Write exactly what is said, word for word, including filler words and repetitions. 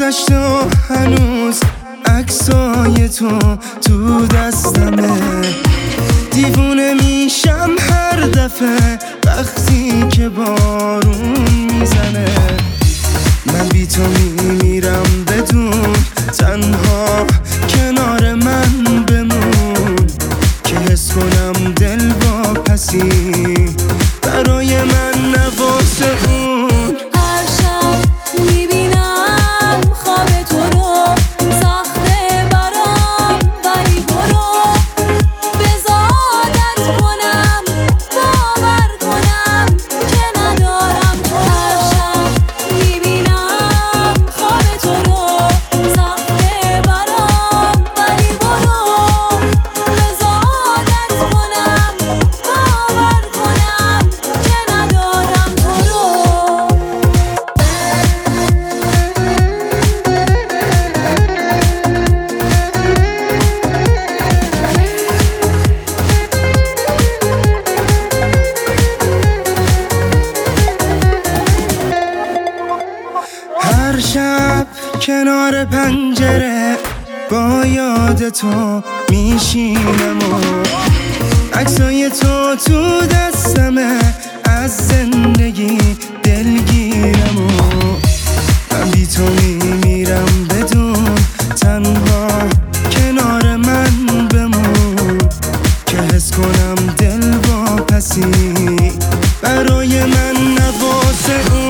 گذشت و هنوز عکسای تو تو دستمه. دیوونه میشم هر دفعه وقتی که بارون میزنه. من بی تو میمیرم بدون تنها کنار من بمون که حس کنم دل واپسی برای من نواسه اون. هر شب میبینم خواب تو رو، سخته برام ولی برو بذار عادت کنم، باور کنم که ندارم تو. هر شب میبینم خواب تو رو، سخته برام ولی برو بذار عادت کنم، باور کنم که ندارم تو رو. هر شب کنار پنجره با یاد تو میشینم و عکسای تو تو دستمه. از زندگی دلگیرم و من بی تو میمیرم بدون تنها کنار من بمون که حس کنم دل واپسی برای من نواسه اون.